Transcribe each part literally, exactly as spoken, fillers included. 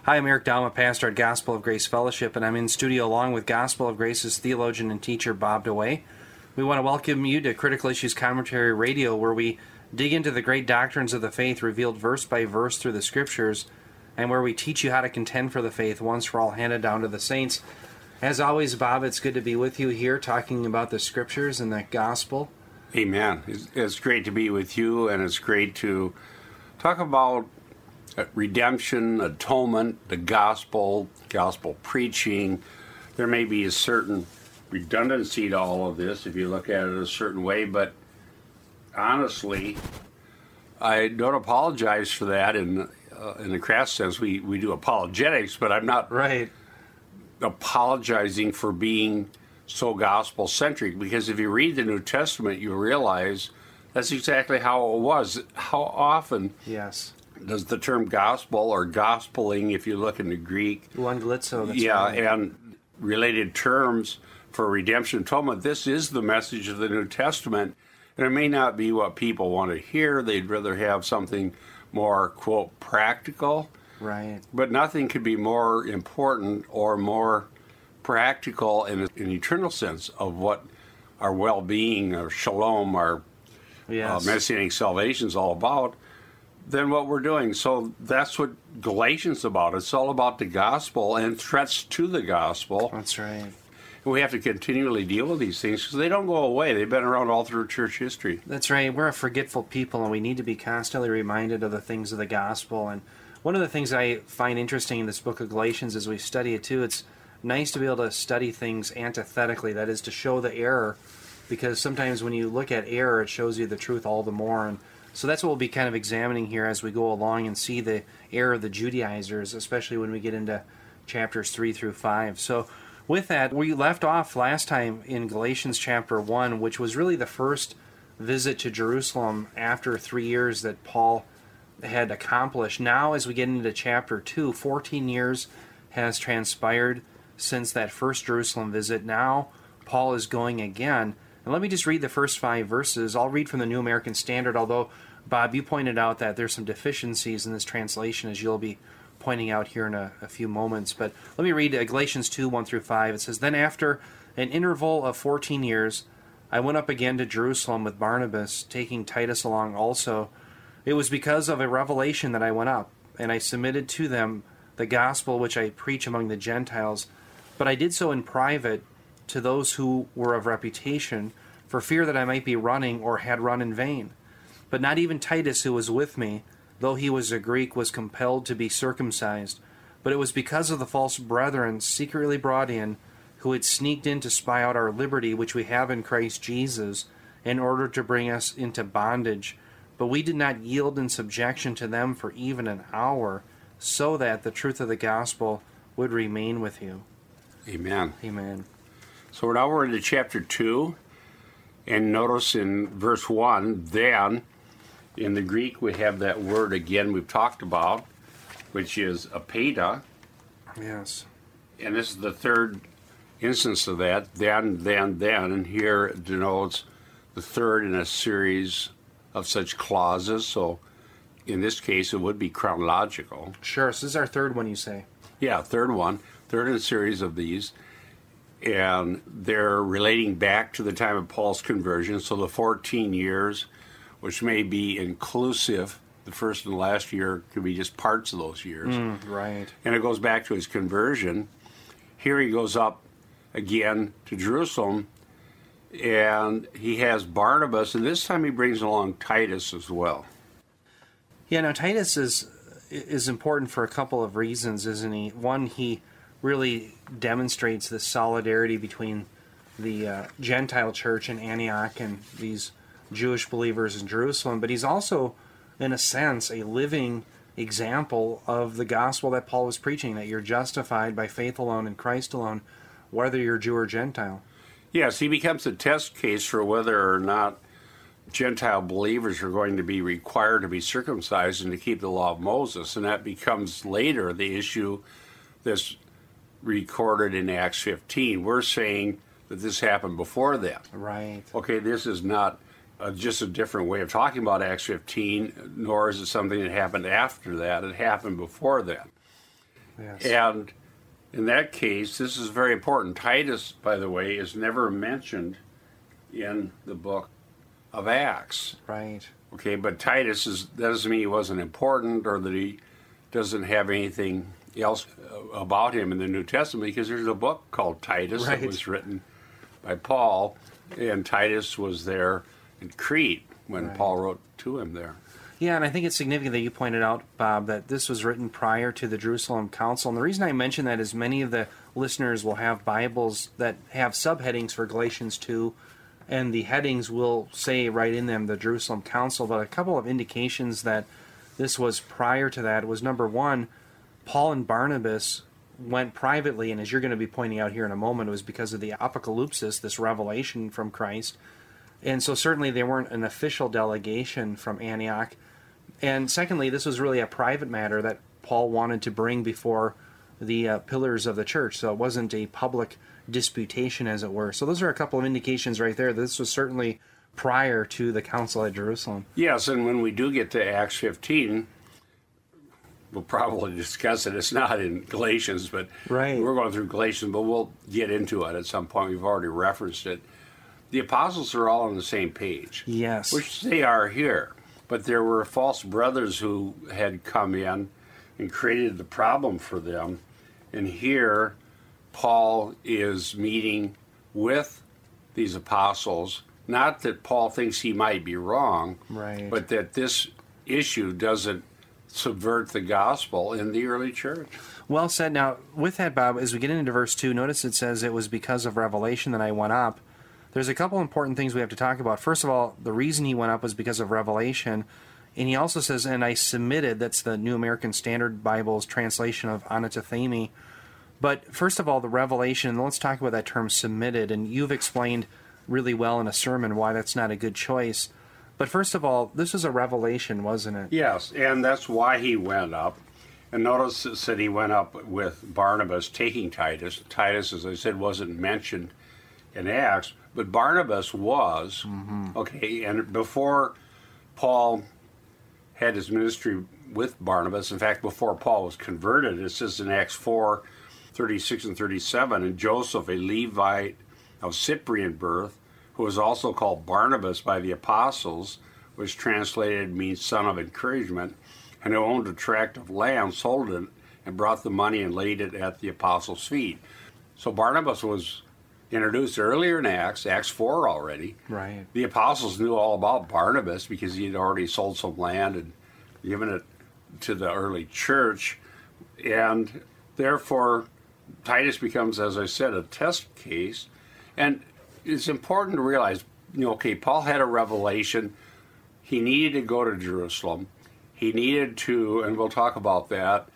Hi, I'm Eric Dalma, pastor at Gospel of Grace Fellowship, and I'm in studio along with Gospel of Grace's theologian and teacher, Bob DeWay. We want to welcome you to Critical Issues Commentary Radio, where we dig into the great doctrines of the faith revealed verse by verse through the Scriptures, and where we teach you how to contend for the faith once for all handed down to the saints. As always, Bob, it's good to be with you here talking about the Scriptures and the Gospel. Amen. It's, it's great to be with you, and it's great to talk about redemption, atonement, the gospel, gospel preaching. There may be a certain redundancy to all of this if you look at it a certain way, but honestly, I don't apologize for that in uh, in the crass sense. We, we do apologetics, but I'm not right. apologizing for being so gospel-centric, because if you read the New Testament, you realize that's exactly how it was. How often yes. does the term gospel or gospeling, if you look in the Greek, Euangelizo, that's yeah, right. and related terms for redemption atonement, this is the message of the New Testament. And it may not be what people want to hear. They'd rather have something more, quote, practical. Right. But nothing could be more important or more practical in an eternal sense of what our well-being, our shalom, our yes. uh, messianic salvation is all about than what we're doing. So that's what Galatians is about. It's all about the gospel and threats to the gospel. That's right. And we have to continually deal with these things because they don't go away. They've been around all through church history. That's right. We're a forgetful people, and we need to be constantly reminded of the things of the gospel. And one of the things I find interesting in this book of Galatians as we study it too, it's nice to be able to study things antithetically, that is, to show the error, because sometimes when you look at error, it shows you the truth all the more. And so that's what we'll be kind of examining here as we go along and see the error of the Judaizers, especially when we get into chapters three through five. So with that, we left off last time in Galatians chapter one, which was really the first visit to Jerusalem after three years that Paul had accomplished. Now, as we get into chapter two, fourteen years has transpired since that first Jerusalem visit. Now, Paul is going again. And let me just read the first five verses. I'll read from the New American Standard, although, Bob, you pointed out that there's some deficiencies in this translation, as you'll be pointing out here in a, a few moments. But let me read Galatians two, one through five. It says, "Then after an interval of fourteen years, I went up again to Jerusalem with Barnabas, taking Titus along also. It was because of a revelation that I went up, and I submitted to them the gospel which I preach among the Gentiles. But I did so in private to those who were of reputation, for fear that I might be running or had run in vain. But not even Titus, who was with me, though he was a Greek, was compelled to be circumcised. But it was because of the false brethren secretly brought in, who had sneaked in to spy out our liberty which we have in Christ Jesus, in order to bring us into bondage. But we did not yield in subjection to them for even an hour, so that the truth of the gospel would remain with you." Amen. Amen. So now we're into chapter two, and notice in verse one, then, in the Greek we have that word again we've talked about, which is apeta. Yes. And this is the third instance of that, then, then, then, and here it denotes the third in a series of such clauses, so in this case it would be chronological. Sure, so this is our third one, you say? Yeah, third one, third in a series of these, and they're relating back to the time of Paul's conversion, so the fourteen years, which may be inclusive, the first and last year could be just parts of those years. Mm, right. And it goes back to his conversion. Here he goes up again to Jerusalem, and he has Barnabas, and this time he brings along Titus as well. Yeah, now Titus is is important for a couple of reasons, isn't he? One, he really demonstrates the solidarity between the uh, Gentile church in Antioch and these Jewish believers in Jerusalem, but he's also, in a sense, a living example of the gospel that Paul was preaching, that you're justified by faith alone in Christ alone, whether you're Jew or Gentile. Yes, he becomes a test case for whether or not Gentile believers are going to be required to be circumcised and to keep the law of Moses, and that becomes later the issue that's recorded in Acts fifteen. We're saying that this happened before that. Right. Okay, this is not uh, just a different way of talking about Acts fifteen, nor is it something that happened after that. It happened before that. Yes. And in that case, this is very important. Titus, by the way, is never mentioned in the book of Acts. Right. Okay, but Titus is, doesn't mean he wasn't important or that he doesn't have anything else about him in the New Testament, because there's a book called Titus right. that was written by Paul, and Titus was there in Crete when right. Paul wrote to him there. Yeah, and I think it's significant that you pointed out, Bob, that this was written prior to the Jerusalem Council. And the reason I mention that is many of the listeners will have Bibles that have subheadings for Galatians two, and the headings will say right in them the Jerusalem Council. But a couple of indications that this was prior to that was, number one, Paul and Barnabas went privately, and as you're going to be pointing out here in a moment, it was because of the apocalypsis, this revelation from Christ. And so certainly they weren't an official delegation from Antioch. And secondly, this was really a private matter that Paul wanted to bring before the uh, pillars of the church. So it wasn't a public disputation, as it were. So those are a couple of indications right there. This was certainly prior to the council at Jerusalem. Yes, and when we do get to Acts fifteen, we'll probably discuss it. It's not in Galatians, but right. we're going through Galatians, but we'll get into it at some point. We've already referenced it. The apostles are all on the same page. Yes. Which they are here. But there were false brothers who had come in and created the problem for them. And here, Paul is meeting with these apostles. Not that Paul thinks he might be wrong, right. but that this issue doesn't subvert the gospel in the early church. Well said. Now, with that, Bob, as we get into verse two, notice it says it was because of revelation that I went up. There's a couple important things we have to talk about. First of all, the reason he went up was because of revelation. And he also says, and I submitted, that's the New American Standard Bible's translation of anatithemi. But first of all, the revelation, and let's talk about that term submitted. And you've explained really well in a sermon why that's not a good choice. But first of all, this was a revelation, wasn't it? Yes, and that's why he went up. And notice it said he went up with Barnabas taking Titus. Titus, as I said, wasn't mentioned in Acts, but Barnabas was. Mm-hmm. Okay, and before Paul had his ministry with Barnabas, in fact, before Paul was converted, it says in Acts four, thirty-six and thirty-seven, and Joseph, a Levite of Cyprian birth, who was also called Barnabas by the apostles, which translated means son of encouragement, and who owned a tract of land, sold it, and brought the money and laid it at the apostles' feet. So Barnabas was introduced earlier in Acts, Acts four already. Right. The apostles knew all about Barnabas because he had already sold some land and given it to the early church. And therefore, Titus becomes, as I said, a test case. And it's important to realize, you know, okay, Paul had a revelation. He needed to go to Jerusalem. He needed to, and we'll talk about that,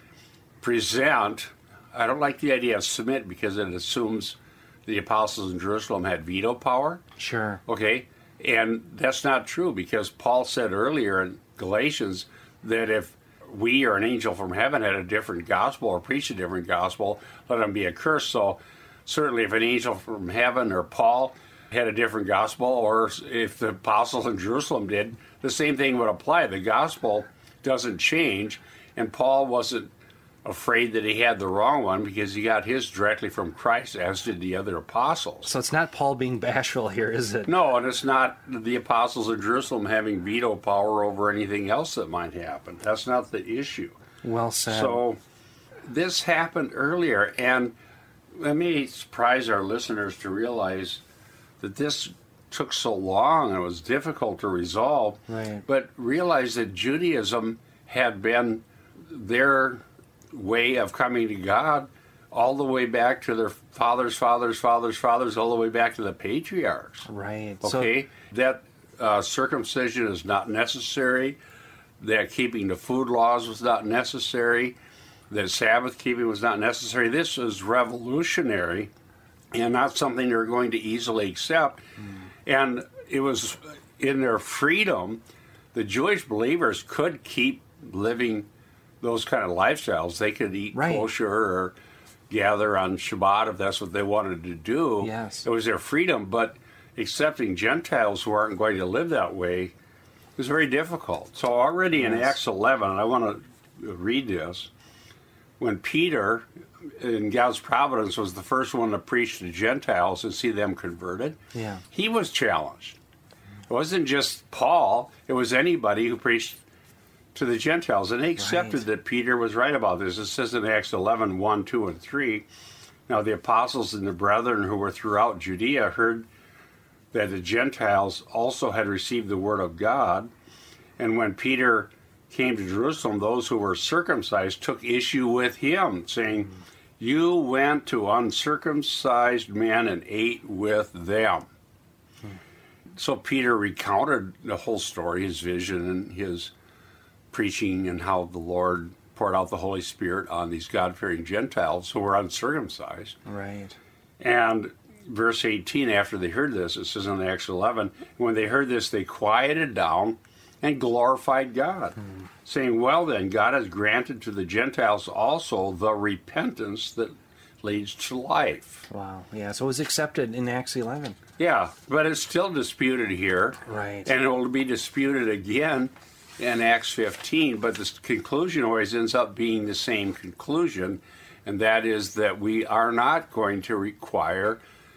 present. I don't like the idea of submit because it assumes the apostles in Jerusalem had veto power. Sure. Okay? And that's not true because Paul said earlier in Galatians that if we or an angel from heaven had a different gospel or preached a different gospel, let him be accursed. So certainly if an angel from heaven or Paul had a different gospel, or if the apostles in Jerusalem did, the same thing would apply. The gospel doesn't change, and Paul wasn't afraid that he had the wrong one because he got his directly from Christ, as did the other apostles. So it's not Paul being bashful here, is it? No, and it's not the apostles of Jerusalem having veto power over anything else that might happen. That's not the issue. Well said. So this happened earlier, and let me surprise our listeners to realize that this took so long and it was difficult to resolve. Right. But realize that Judaism had been their way of coming to God all the way back to their fathers, fathers, fathers, fathers, all the way back to the patriarchs. Right. Okay? So, that uh, circumcision is not necessary, that keeping the food laws was not necessary, that Sabbath keeping was not necessary. This is revolutionary and not something they're going to easily accept. Mm. And it was in their freedom, the Jewish believers could keep living those kind of lifestyles. They could eat right. kosher or gather on Shabbat if that's what they wanted to do. Yes. It was their freedom, but accepting Gentiles who aren't going to live that way is very difficult. So already in yes. Acts eleven, and I want to read this, when Peter, in God's providence, was the first one to preach to Gentiles and see them converted, Yeah. he was challenged. It wasn't just Paul, it was anybody who preached to the Gentiles. And they accepted Right. that Peter was right about this. It says in Acts eleven, one, two, and three, now the apostles and the brethren who were throughout Judea heard that the Gentiles also had received the word of God. And when Peter came to Jerusalem, those who were circumcised took issue with him, saying, you went to uncircumcised men and ate with them. Hmm. So Peter recounted the whole story, his vision and his preaching, and how the Lord poured out the Holy Spirit on these God-fearing Gentiles who were uncircumcised. Right. And verse eighteen, after they heard this, it says in Acts eleven, when they heard this, they quieted down and glorified God, hmm. saying, well then, God has granted to the Gentiles also the repentance that leads to life. Wow. Yeah, so it was accepted in Acts eleven. Yeah, but it's still disputed here. Right. And it will be disputed again in Acts fifteen, but the conclusion always ends up being the same conclusion, and that is that we are not going to require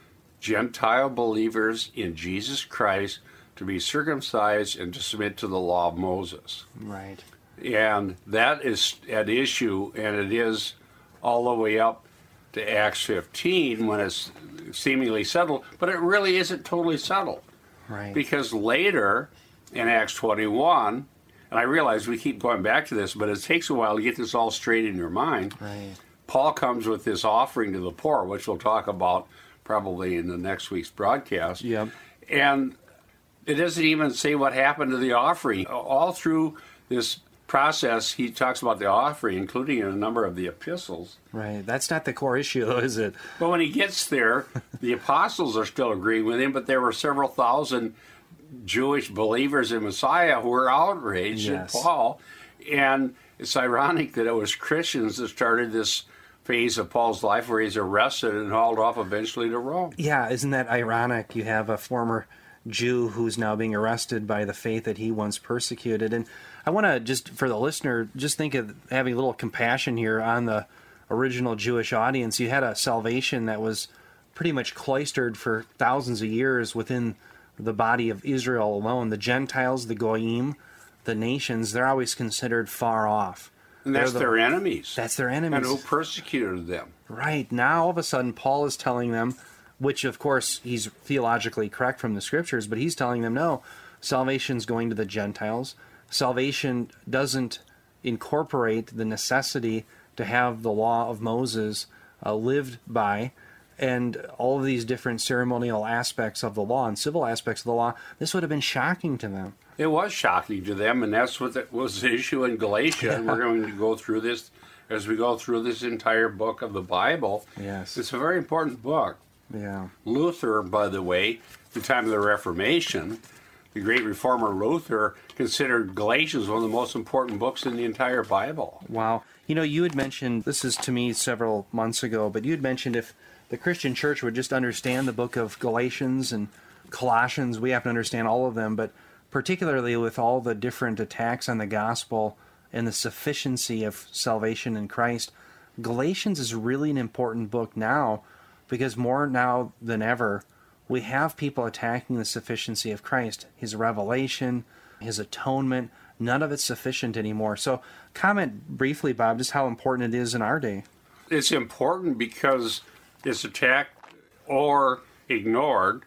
Gentile believers in Jesus Christ to be circumcised and to submit to the law of Moses. Right. And that is at issue, and it is all the way up to Acts fifteen when it's seemingly settled, but it really isn't totally settled. Right. Because later in Acts twenty-one, and I realize we keep going back to this, but it takes a while to get this all straight in your mind. Right. Paul comes with this offering to the poor, which we'll talk about probably in the next week's broadcast. Yep. And it doesn't even say what happened to the offering. All through this process, he talks about the offering, including in a number of the epistles. Right. That's not the core issue, though, is it? But when he gets there, the apostles are still agreeing with him, but there were several thousand Jewish believers in Messiah who were outraged Yes. at Paul. And it's ironic that it was Christians that started this phase of Paul's life where he's arrested and hauled off eventually to Rome. Yeah, isn't that ironic? You have a former Jew who's now being arrested by the faith that he once persecuted. And I want to just, for the listener, just think of having a little compassion here on the original Jewish audience. You had a salvation that was pretty much cloistered for thousands of years within the body of Israel alone. The Gentiles, the Goyim, the nations, they're always considered far off. And that's the, their enemies. That's their enemies. And who persecuted them. Right. Now, all of a sudden, Paul is telling them, which, of course, he's theologically correct from the Scriptures, but he's telling them, no, salvation's going to the Gentiles. Salvation doesn't incorporate the necessity to have the law of Moses uh, lived by, and all of these different ceremonial aspects of the law and civil aspects of the law. This would have been shocking to them. It was shocking to them, and that's what the, was the issue in Galatia, and we're going to go through this as we go through this entire book of the Bible. Yes. It's a very important book. Yeah. Luther, by the way, at the time of the Reformation, the great reformer Luther considered Galatians one of the most important books in the entire Bible. Wow. You know, you had mentioned, this is to me several months ago, but you had mentioned if the Christian church would just understand the book of Galatians and Colossians, we have to understand all of them, but particularly with all the different attacks on the gospel and the sufficiency of salvation in Christ, Galatians is really an important book now, because more now than ever, we have people attacking the sufficiency of Christ, his revelation, his atonement. None of it's sufficient anymore. So comment briefly, Bob, just how important it is in our day. It's important because it's attacked or ignored,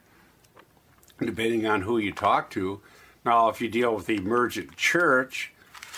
depending on who you talk to. Now, if you deal with the emergent church,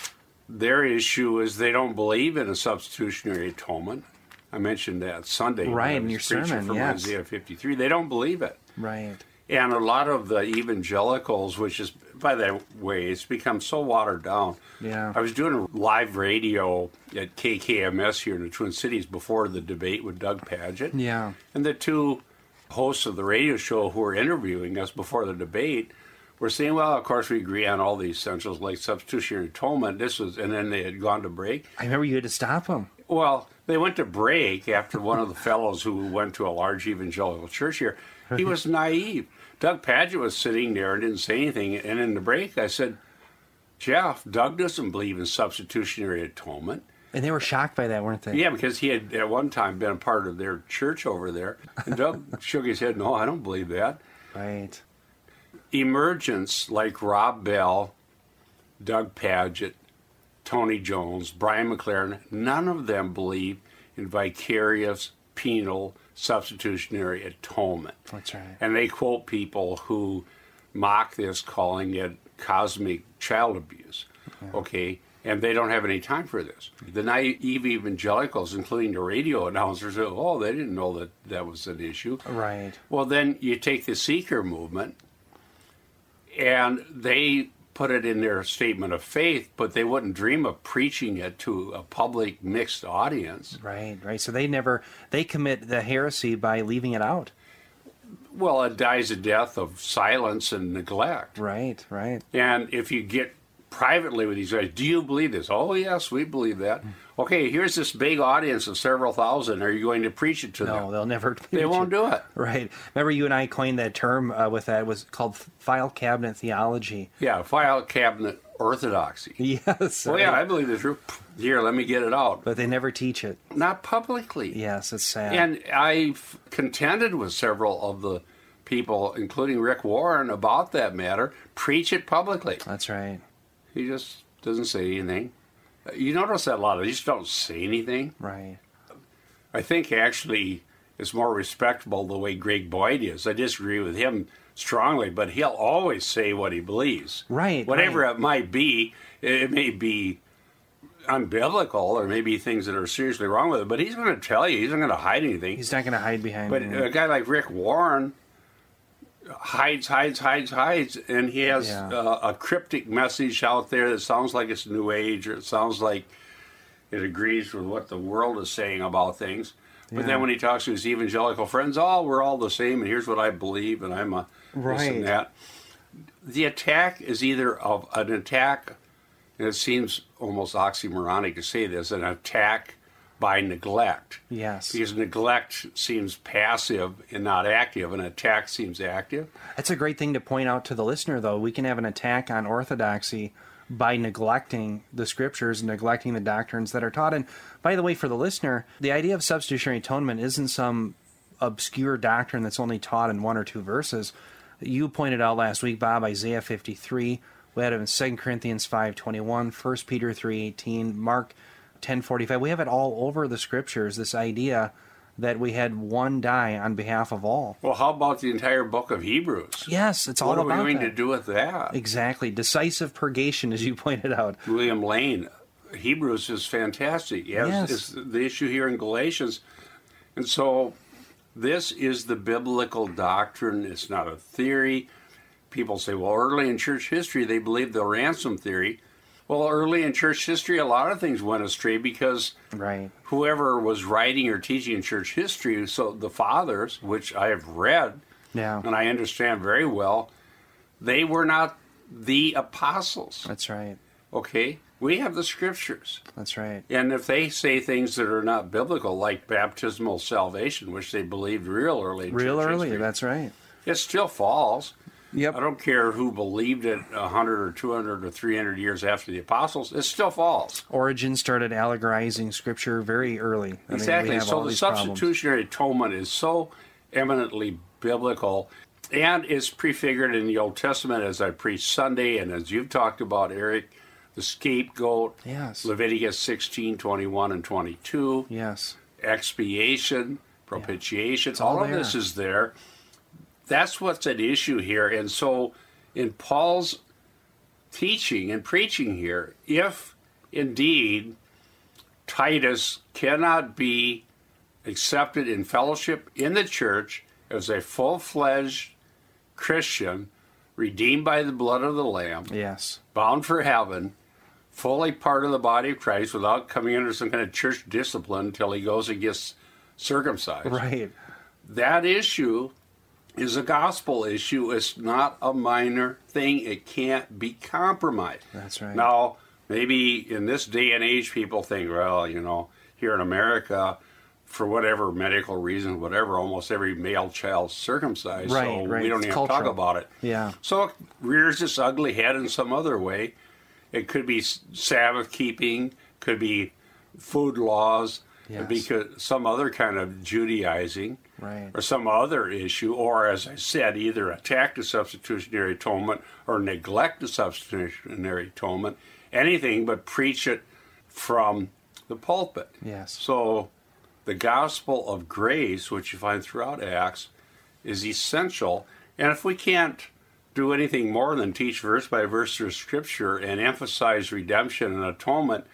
their issue is they don't believe in a substitutionary atonement. I mentioned that Sunday. Right, in your sermon, from yes. Isaiah fifty-three. They don't believe it. Right. And a lot of the evangelicals, which is, by the way, it's become so watered down. Yeah. I was doing live radio at K K M S here in the Twin Cities before the debate with Doug Padgett. Yeah. And the two hosts of the radio show who were interviewing us before the debate were saying, well, of course, we agree on all the essentials like substitutionary atonement. This was, and then they had gone to break. I remember you had to stop them. Well, they went to break after one of the fellows who went to a large evangelical church here. He was naive. Doug Padgett was sitting there and didn't say anything. And in the break, I said, Jeff, Doug doesn't believe in substitutionary atonement. And they were shocked by that, weren't they? Yeah, because he had at one time been a part of their church over there. And Doug shook his head, no, I don't believe that. Right. Emergents like Rob Bell, Doug Pagitt, Tony Jones, Brian McLaren, none of them believe in vicarious, penal, substitutionary atonement. That's right. And they quote people who mock this, calling it cosmic child abuse. Yeah. Okay? And they don't have any time for this. The naive evangelicals, including the radio announcers, say, oh, they didn't know that that was an issue. Right. Well, then you take the seeker movement, and they put it in their statement of faith, but they wouldn't dream of preaching it to a public mixed audience. Right, right. So they never, they commit the heresy by leaving it out. Well, it dies a death of silence and neglect. Right, right. And if you get privately with these guys, do you believe this? Oh, yes, we believe that. Okay, here's this big audience of several thousand. Are you going to preach it to no, them? No, they'll never. They won't do it. Right. Remember, you and I coined that term uh, with that. It was called file cabinet theology. Yeah, file cabinet orthodoxy. Yes. Well, right. yeah, I believe the truth. Here, let me get it out. But they never teach it. Not publicly. Yes, it's sad. And I've contended with several of the people, including Rick Warren, about that matter. Preach it publicly. That's right. He just doesn't say anything. You notice that a lot of these don't say anything. Right. I think actually it's more respectable the way Greg Boyd is. I disagree with him strongly, but he'll always say what he believes. Right. Whatever right. it might be, it may be unbiblical or maybe things that are seriously wrong with it, but he's going to tell you. He's not going to hide anything. He's not going to hide behind But anything. a guy like Rick Warren hides, hides, hides, hides, and he has Yeah. uh, a cryptic message out there that sounds like it's New Age, or it sounds like it agrees with what the world is saying about things. But Yeah. then when he talks to his evangelical friends, oh, we're all the same, and here's what I believe, and I'm a this Right. and that. The attack is either of an attack, and it seems almost oxymoronic to say this, an attack by neglect. Yes. Because neglect seems passive and not active, and attack seems active. That's a great thing to point out to the listener, though. We can have an attack on orthodoxy by neglecting the scriptures and neglecting the doctrines that are taught. And by the way, for the listener, the idea of substitutionary atonement isn't some obscure doctrine that's only taught in one or two verses. You pointed out last week, Bob, Isaiah fifty-three. We had it in Second Corinthians five twenty-one, First Peter three eighteen, Mark ten forty-five. We have it all over the scriptures, this idea that we had one die on behalf of all. Well, how about the entire book of Hebrews? Yes, it's all what about are we going that. to do with that? Exactly. Decisive purgation, as you pointed out. William Lane, Hebrews is fantastic. Yes, Yes. it's the issue here in Galatians. And so this is the biblical doctrine. It's not a theory. People say, well, early in church history, they believed the ransom theory. Well, early in church history, a lot of things went astray because Right. whoever was writing or teaching in church history, so the fathers, which I have read Yeah. and I understand very well, they were not the apostles. That's right. Okay? We have the scriptures. That's right. And if they say things that are not biblical, like baptismal salvation, which they believed real early in Real church early. history, That's right. it still falls. Yep. I don't care who believed it one hundred or two hundred or three hundred years after the apostles, it still falls. Origin started allegorizing scripture very early. I mean, we Exactly. have all So the these problems. substitutionary atonement is so eminently biblical and is prefigured in the Old Testament, as I preached Sunday, and as you've talked about, Eric, the scapegoat, Yes. Leviticus sixteen, twenty-one and twenty-two, Yes. expiation, propitiation, all all of there. this is there. That's what's at issue here. And so in Paul's teaching and preaching here, if indeed Titus cannot be accepted in fellowship in the church as a full-fledged Christian, redeemed by the blood of the Lamb, Yes. bound for heaven, fully part of the body of Christ without coming under some kind of church discipline until he goes and gets circumcised. Right. That issue is a gospel issue. It's not a minor thing. It can't be compromised. That's right. Now, maybe in this day and age, people think, well, you know, here in America, for whatever medical reason, whatever, almost every male child's circumcised. Right, so right. we don't It's even talk cultural. about it. Yeah. So it rears its ugly head in some other way. It could be Sabbath keeping, could be food laws, Yes. because some other kind of Judaizing, Right. or some other issue, or as I said, either attack the substitutionary atonement or neglect the substitutionary atonement, anything but preach it from the pulpit. Yes. So the gospel of grace, which you find throughout Acts, is essential. And if we can't do anything more than teach verse by verse through Scripture and emphasize redemption and atonement,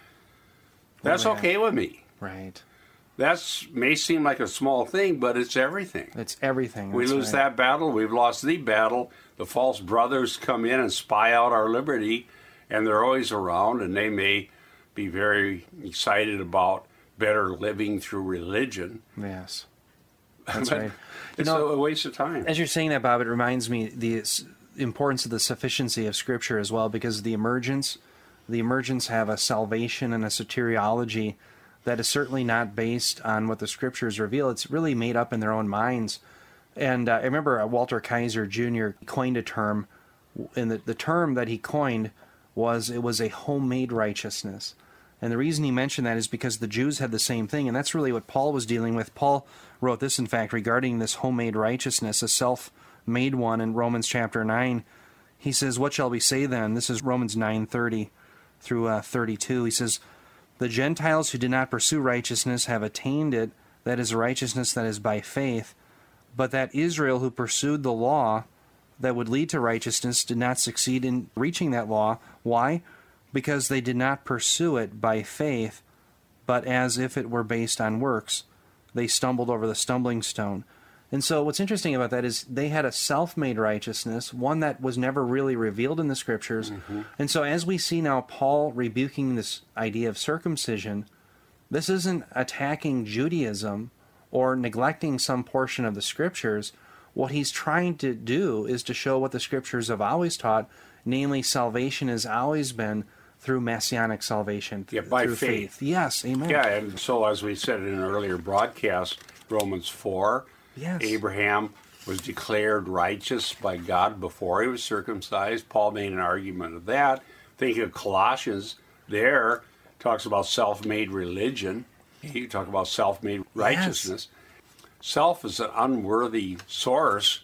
that's Well, yeah. okay with me. Right. That may seem like a small thing, but it's everything. It's everything. We That's lose right. that battle, we've lost the battle. The false brothers come in and spy out our liberty, and they're always around, and they may be very excited about better living through religion. Yes. That's But right. It's You know, a waste of time. As you're saying that, Bob, it reminds me the s- importance of the sufficiency of Scripture as well, because the emergence, the emergence have a salvation and a soteriology that is certainly not based on what the Scriptures reveal. It's really made up in their own minds. And uh, I remember uh, Walter Kaiser Junior coined a term, and the, the term that he coined was it was a homemade righteousness. And the reason he mentioned that is because the Jews had the same thing, and that's really what Paul was dealing with. Paul wrote this, in fact, regarding this homemade righteousness, a self-made one, in Romans chapter nine. He says, "What shall we say then?" This is Romans nine thirty through uh, thirty-two. He says, "The Gentiles who did not pursue righteousness have attained it, that is, righteousness that is by faith. But that Israel who pursued the law that would lead to righteousness did not succeed in reaching that law. Why? Because they did not pursue it by faith, but as if it were based on works. They stumbled over the stumbling stone." And so what's interesting about that is they had a self-made righteousness, one that was never really revealed in the Scriptures. Mm-hmm. And so as we see now Paul rebuking this idea of circumcision, this isn't attacking Judaism or neglecting some portion of the Scriptures. What he's trying to do is to show what the Scriptures have always taught, namely salvation has always been through messianic salvation, Yeah, by through faith. faith. Yes, amen. Yeah, and so as we said in an earlier broadcast, Romans four, Yes. Abraham was declared righteous by God before he was circumcised. Paul made an argument of that. Think of Colossians there, talks about self-made religion. He talk about self-made righteousness. Self is an unworthy source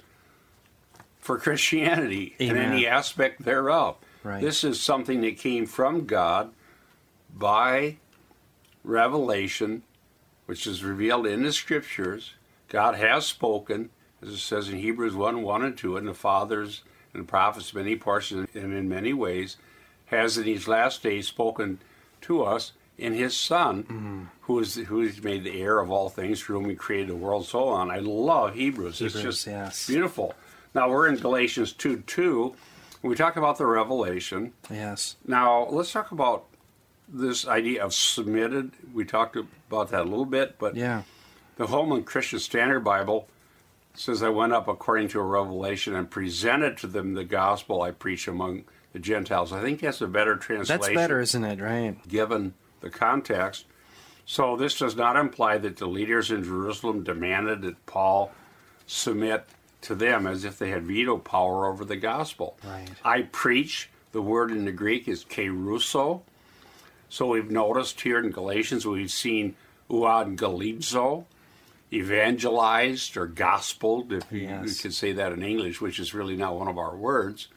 for Christianity in Amen. any aspect thereof. Right. This is something that came from God by revelation, which is revealed in the Scriptures. God has spoken, as it says in Hebrews one, one and two, and the fathers and the prophets, many portions and in many ways, has in these last days spoken to us in His Son, Mm-hmm. who is who is made the heir of all things, through whom He created the world, so on. I love Hebrews. Hebrews, it's just yes. beautiful. Now we're in Galatians two two. We talk about the revelation. Yes. Now let's talk about this idea of submitted. We talked about that a little bit, but Yeah. the Holman Christian Standard Bible says, "I went up according to a revelation and presented to them the gospel I preach among the Gentiles." I think that's a better translation. That's better, isn't it? Right. Given the context. So this does not imply that the leaders in Jerusalem demanded that Paul submit to them as if they had veto power over the gospel. Right. I preach, the word in the Greek is kerusso. So we've noticed here in Galatians, we've seen euangelizo, evangelized or gospeled, if you, Yes. you could say that in English, which is really not one of our words.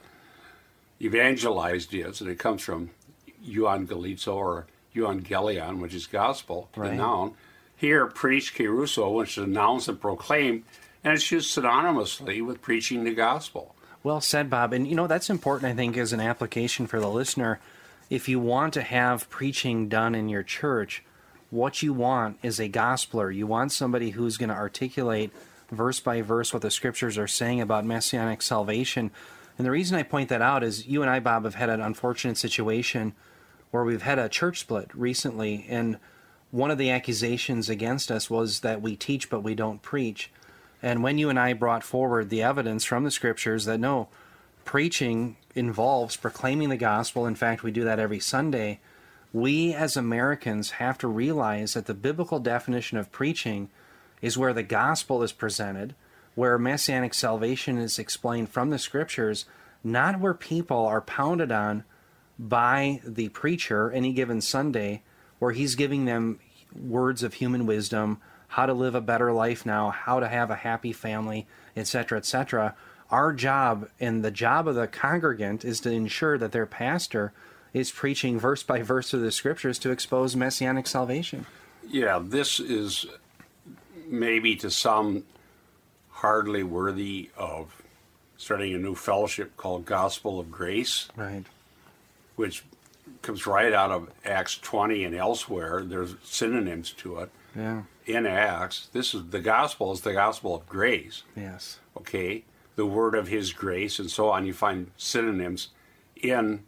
Evangelized is, and it comes from euangelizo or euangelion, which is gospel, Right. the noun. Here, preach kerusso, which is announce and proclaim, and it's used synonymously with preaching the gospel. Well said, Bob. And you know, that's important, I think, as an application for the listener. If you want to have preaching done in your church, what you want is a gospeler. You want somebody who's going to articulate verse by verse what the Scriptures are saying about messianic salvation. And the reason I point that out is you and I, Bob, have had an unfortunate situation where we've had a church split recently, and one of the accusations against us was that we teach but we don't preach. And when you and I brought forward the evidence from the Scriptures that no, preaching involves proclaiming the gospel, in fact, we do that every Sunday, we as Americans have to realize that the biblical definition of preaching is where the gospel is presented, where messianic salvation is explained from the Scriptures, not where people are pounded on by the preacher any given Sunday where he's giving them words of human wisdom, how to live a better life now, how to have a happy family, et cetera, et cetera. Our job and the job of the congregant is to ensure that their pastor is preaching verse by verse through the scriptures to expose messianic salvation. Yeah, this is maybe to some hardly worthy of starting a new fellowship called Gospel of Grace. Right. Which comes right out of Acts twenty and elsewhere. There's synonyms to it. Yeah. In Acts, this is the gospel is the gospel of grace. Yes. Okay, the word of His grace and so on. You find synonyms in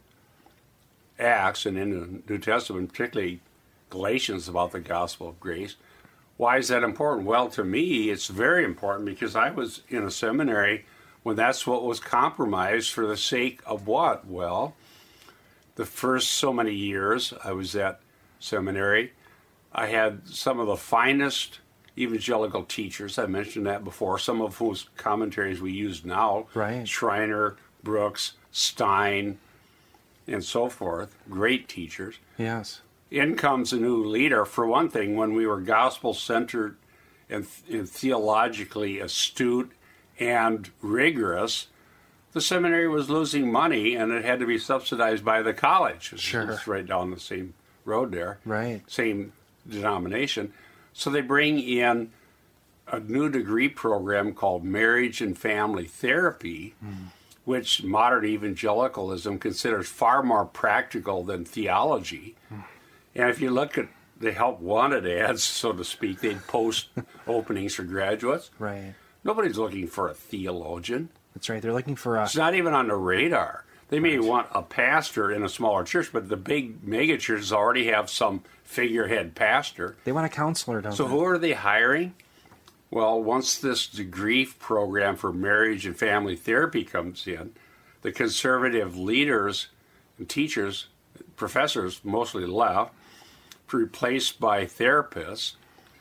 Acts and in the New Testament, particularly Galatians, about the gospel of grace. Why is that important? Well, to me, it's very important because I was in a seminary when that's what was compromised for the sake of what? Well, the first so many years I was at seminary, I had some of the finest evangelical teachers. I mentioned that before, some of whose commentaries we use now. Right. Schreiner, Brooks, Stein, and so forth. Great teachers. Yes. In comes a new leader. For one thing, when we were gospel-centered and, and theologically astute and rigorous, the seminary was losing money, and it had to be subsidized by the college. Sure. It's right down the same road there. Right. Same denomination. So they bring in a new degree program called Marriage and Family Therapy, mm. which modern evangelicalism considers far more practical than theology. Mm. And if you look at the help wanted ads, so to speak, they'd post openings for graduates. Right. Nobody's looking for a theologian. That's right. They're looking for a... It's not even on the radar. They may right. want a pastor in a smaller church, but the big mega churches already have some figurehead pastor. They want a counselor, don't so they? So who are they hiring? Well, once this degree program for marriage and family therapy comes in, the conservative leaders and teachers, professors mostly left, replaced by therapists,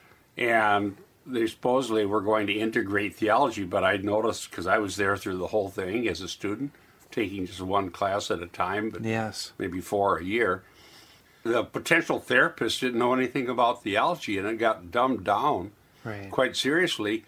and they supposedly were going to integrate theology, but I noticed, because I was there through the whole thing as a student, taking just one class at a time, but yes. maybe four a year. The potential therapist didn't know anything about theology, and it got dumbed down right. quite seriously.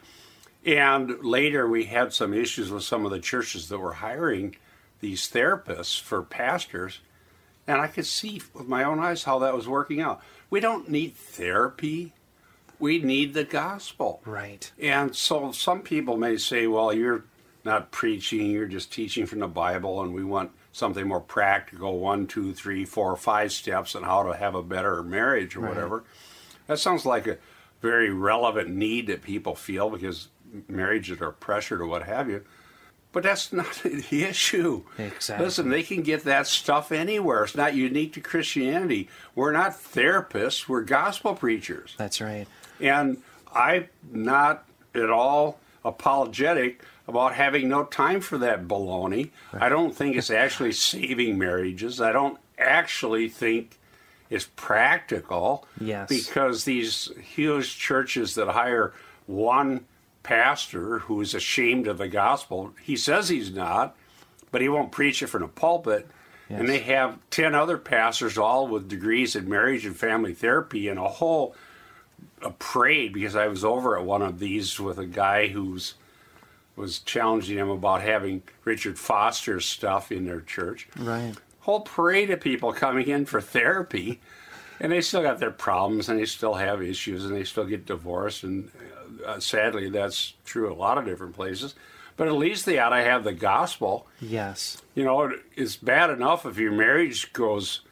And later we had some issues with some of the churches that were hiring these therapists for pastors, and I could see with my own eyes how that was working out. We don't need therapy. We need the gospel. Right. And so some people may say, well, you're not preaching, you're just teaching from the Bible, and we want something more practical, one, two, three, four, five steps on how to have a better marriage or right. whatever. That sounds like a very relevant need that people feel because marriages are pressured or what have you. But that's not the issue. Exactly. Listen, they can get that stuff anywhere. It's not unique to Christianity. We're not therapists. We're gospel preachers. That's right. And I'm not at all apologetic about having no time for that baloney. Right. I don't think it's actually saving marriages. I don't actually think it's practical. Yes. Because these huge churches that hire one pastor who is ashamed of the gospel, he says he's not, but he won't preach it from the pulpit. Yes. And they have ten other pastors, all with degrees in marriage and family therapy, and a whole a parade, because I was over at one of these with a guy who's was challenging him about having Richard Foster's stuff in their church. Right. Whole parade of people coming in for therapy, and they still got their problems, and they still have issues, and they still get divorced, and uh, sadly that's true in a lot of different places. But at least they ought to have the gospel. Yes. You know, it's bad enough if your marriage goes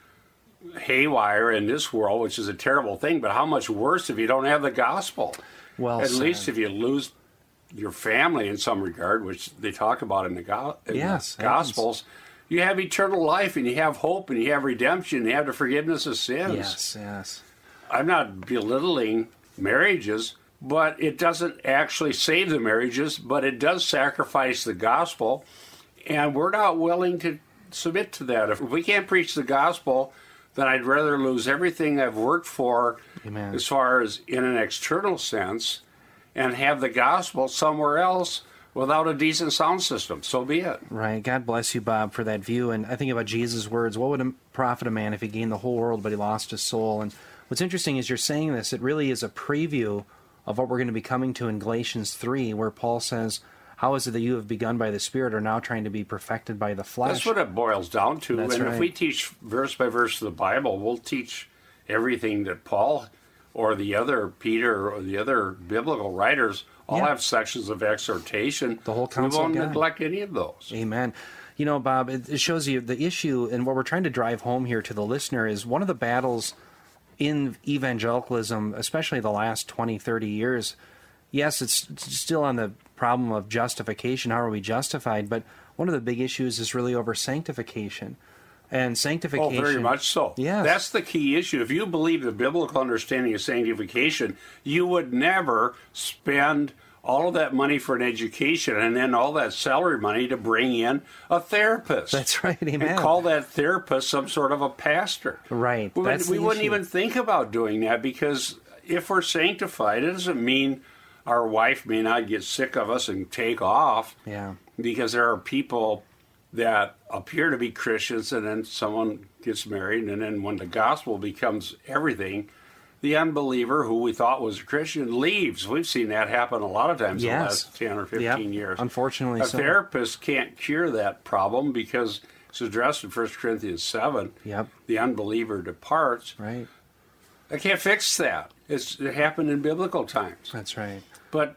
haywire in this world, which is a terrible thing, but how much worse if you don't have the gospel? Well, at said. least if you lose your family in some regard, which they talk about in the, go- in yes, the Gospels, you have eternal life, and you have hope, and you have redemption, and you have the forgiveness of sins. Yes, yes. I'm not belittling marriages, but it doesn't actually save the marriages, but it does sacrifice the gospel, and we're not willing to submit to that. If we can't preach the gospel, then I'd rather lose everything I've worked for Amen. As far as in an external sense, and have the gospel somewhere else without a decent sound system. So be it. Right. God bless you, Bob, for that view. And I think about Jesus' words, what would it profit a man if he gained the whole world but he lost his soul? And what's interesting is you're saying this, it really is a preview of what we're going to be coming to in Galatians three, where Paul says, how is it that you have begun by the Spirit are now trying to be perfected by the flesh? That's what it boils down to. That's and right. if we teach verse by verse of the Bible, we'll teach everything that Paul or the other Peter or the other biblical writers all Yeah. have sections of exhortation. The whole We counsel won't of God. neglect any of those. Amen. You know, Bob, it, it shows you the issue, and what we're trying to drive home here to the listener is one of the battles in evangelicalism, especially the last twenty, thirty years. Yes, it's still on the problem of justification. How are we justified? But one of the big issues is really over sanctification. And Oh, sanctification... very much so. Yes. That's the key issue. If you believe the biblical understanding of sanctification, you would never spend all of that money for an education and then all that salary money to bring in a therapist. That's right, amen. And call that therapist some sort of a pastor. Right, We, would- that's we the wouldn't issue. even think about doing that, because if we're sanctified, it doesn't mean our wife may not get sick of us and take off. Yeah. Because there are people that appear to be Christians, and then someone gets married, and then when the gospel becomes everything, the unbeliever who we thought was a Christian leaves. We've seen that happen a lot of times in the Yes. last ten or fifteen Yep. years. Unfortunately a so. therapist can't cure that problem, because it's addressed in First Corinthians seven. Yep. The unbeliever departs. Right. I can't fix that. It's, it happened in biblical times. That's right. But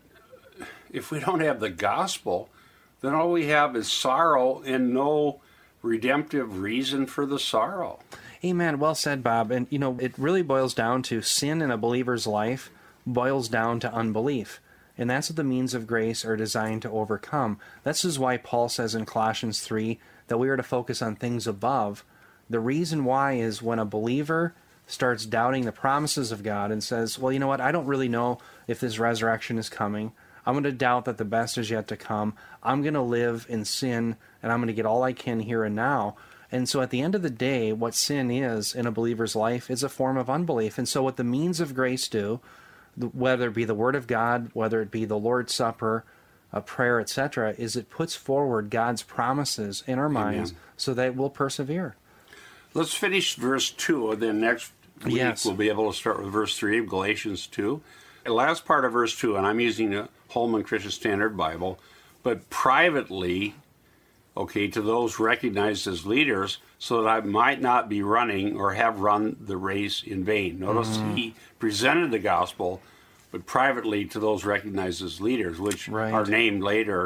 if we don't have the gospel, then all we have is sorrow and no redemptive reason for the sorrow. Amen. Well said, Bob. And, you know, it really boils down to sin in a believer's life boils down to unbelief. And that's what the means of grace are designed to overcome. This is why Paul says in Colossians three that we are to focus on things above. The reason why is when a believer starts doubting the promises of God and says, well, you know what, I don't really know if this resurrection is coming. I'm going to doubt that the best is yet to come. I'm going to live in sin, and I'm going to get all I can here and now. And so at the end of the day, what sin is in a believer's life is a form of unbelief. And so what the means of grace do, whether it be the Word of God, whether it be the Lord's Supper, a prayer, et cetera, is it puts forward God's promises in our minds Amen. so that we'll persevere. Let's finish verse two, and then next week Yes. we'll be able to start with verse three of Galatians two. The last part of verse two, and I'm using the Holman Christian Standard Bible, but privately, okay, to those recognized as leaders, so that I might not be running or have run the race in vain. Notice Mm-hmm. he presented the gospel, but privately to those recognized as leaders, which Right. are named later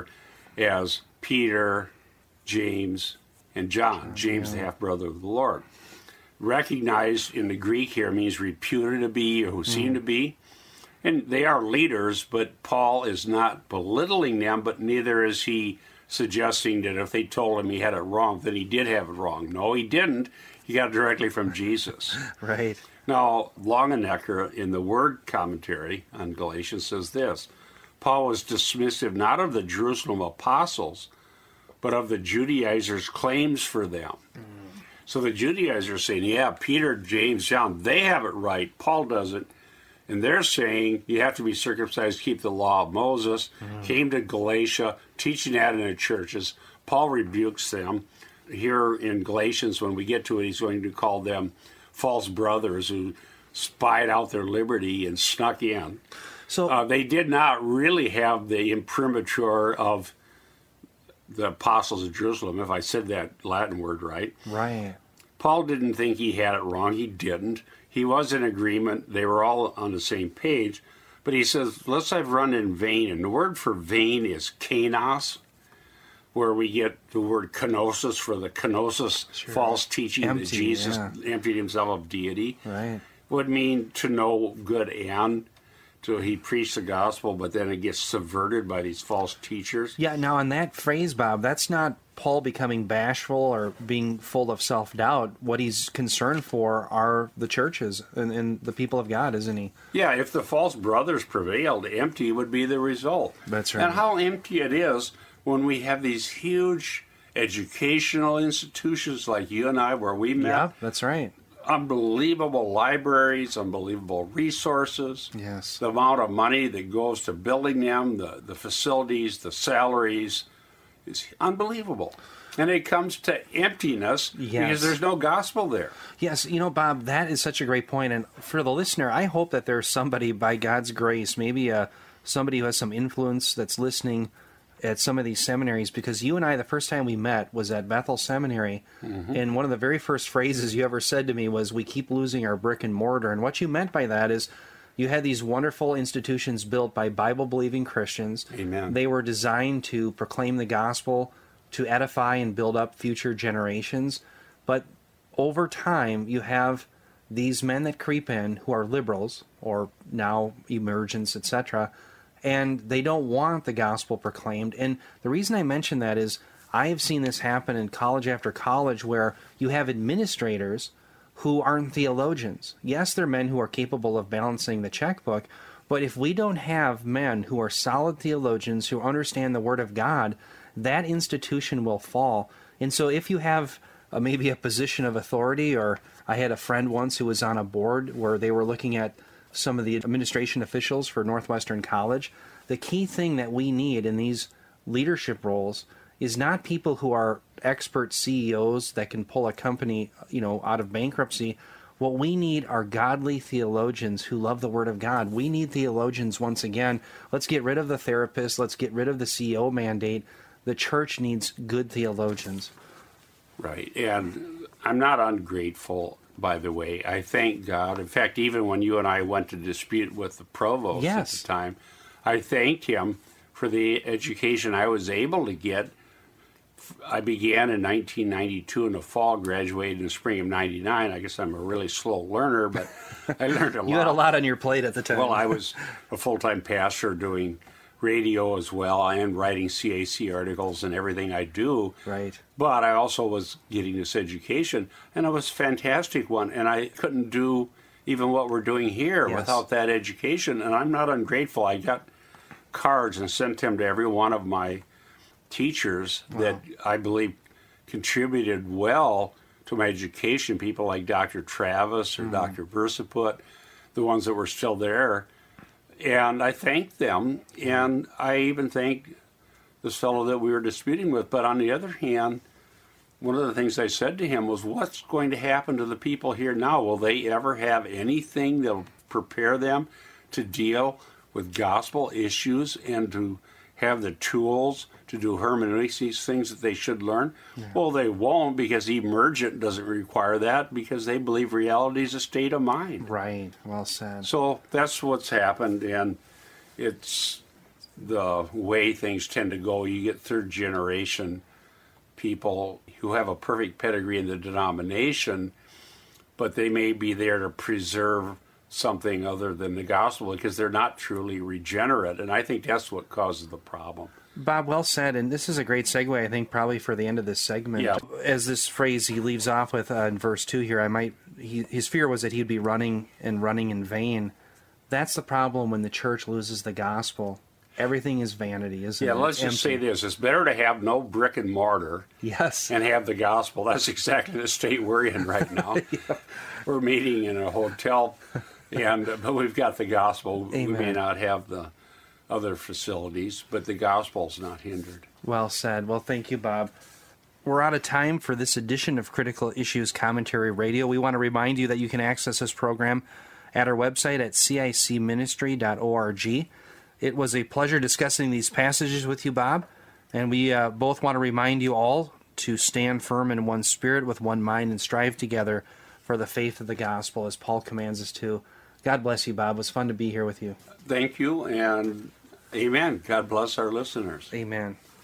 as Peter, James, and John. James, the half-brother of the Lord. Recognized in the Greek here means reputed to be or who seem to be. And they are leaders, but Paul is not belittling them, but neither is he suggesting that if they told him he had it wrong, then he did have it wrong. No, he didn't. He got it directly from Jesus. Right. Now, Longenecker, in the Word commentary on Galatians, says this: Paul was dismissive not of the Jerusalem apostles, but of the Judaizers' claims for them. Mm. So the Judaizers are saying, yeah, Peter, James, John, they have it right. Paul doesn't. And they're saying you have to be circumcised, keep the law of Moses. Mm. Came to Galatia, teaching that in the churches. Paul rebukes them. Here in Galatians, when we get to it, he's going to call them false brothers who spied out their liberty and snuck in. So Uh, they did not really have the imprimatur of the apostles of Jerusalem, if I said that Latin word right. right. Paul didn't think he had it wrong. He didn't. He was in agreement. They were all on the same page. But he says, lest I've run in vain. And the word for vain is kainos, where we get the word kenosis for the kenosis, Sure. false teaching Empty, that Jesus yeah. emptied himself of deity. Right. Would mean to no good end. So he preached the gospel, but then it gets subverted by these false teachers. Yeah, now on that phrase, Bob, that's not Paul becoming bashful or being full of self-doubt. What he's concerned for are the churches and, and the people of God, isn't he? Yeah, if the false brothers prevailed, empty would be the result. That's right. And how empty it is when we have these huge educational institutions like you and I, where we met. Yeah, that's right. Unbelievable libraries, unbelievable resources. Yes. The amount of money that goes to building them, the, the facilities, the salaries, is unbelievable. And it comes to emptiness Yes. because there's no gospel there. Yes, you know, Bob, that is such a great point. And for the listener, I hope that there's somebody, by God's grace, maybe uh, somebody who has some influence that's listening at some of these seminaries, because you and I, the first time we met was at Bethel Seminary, mm-hmm. and one of the very first phrases you ever said to me was, "We keep losing our brick and mortar." And what you meant by that is you had these wonderful institutions built by Bible-believing Christians. Amen. They were designed to proclaim the gospel, to edify and build up future generations. But over time, you have these men that creep in who are liberals, or now emergents, et cetera, and they don't want the gospel proclaimed. And the reason I mention that is I have seen this happen in college after college, where you have administrators who aren't theologians. Yes, they're men who are capable of balancing the checkbook, but if we don't have men who are solid theologians who understand the Word of God, that institution will fall. And so if you have uh, maybe a position of authority, or I had a friend once who was on a board where they were looking at some of the administration officials for Northwestern College, the key thing that we need in these leadership roles is not people who are expert C E Os that can pull a company, you know, out of bankruptcy. What we need are godly theologians who love the Word of God. We need theologians once again. Let's get rid of the therapist. Let's get rid of the C E O mandate. The church needs good theologians. Right. And I'm not ungrateful, by the way. I thank God. In fact, even when you and I went to dispute with the provost Yes. at the time, I thanked him for the education I was able to get. I began in nineteen ninety-two in the fall, graduated in the spring of ninety-nine. I guess I'm a really slow learner, but I learned a lot. You had a lot on your plate at the time. Well, I was a full-time pastor doing radio as well and writing C A C articles and everything I do. Right. But I also was getting this education, and it was a fantastic one, and I couldn't do even what we're doing here Yes. without that education, and I'm not ungrateful. I got cards and sent them to every one of my teachers Wow. that I believe contributed well to my education, people like Doctor Travis or Mm-hmm. Doctor Versaput, the ones that were still there. And I thanked them, and I even thanked this fellow that we were disputing with. But on the other hand, one of the things I said to him was, what's going to happen to the people here now? Will they ever have anything that will prepare them to deal with gospel issues and to have the tools to do hermeneutics, these things that they should learn? Yeah. Well, they won't, because Emergent doesn't require that, because they believe reality is a state of mind. Right. Well said. So that's what's happened, and it's the way things tend to go. You get third generation people who have a perfect pedigree in the denomination, but they may be there to preserve something other than the gospel because they're not truly regenerate, and I think that's what causes the problem. Bob, well said, and this is a great segue, I think, probably for the end of this segment. Yeah. As this phrase he leaves off with uh, in verse two here, I might. He, his fear was that he'd be running and running in vain. That's the problem when the church loses the gospel. Everything is vanity, isn't Yeah, it? let's just say Empty. this. It's better to have no brick and mortar Yes. and have the gospel. That's exactly the state we're in right now. Yeah. We're meeting in a hotel, and but we've got the gospel. Amen. We may not have the other facilities, but the gospel's not hindered. Well said. Well, thank you, Bob. We're out of time for this edition of Critical Issues Commentary Radio. We want to remind you that you can access this program at our website at c i c ministry dot org. It was a pleasure discussing these passages with you, Bob, and we uh, both want to remind you all to stand firm in one spirit with one mind and strive together for the faith of the gospel as Paul commands us to. God bless you, Bob. It was fun to be here with you. Thank you, and amen. God bless our listeners. Amen.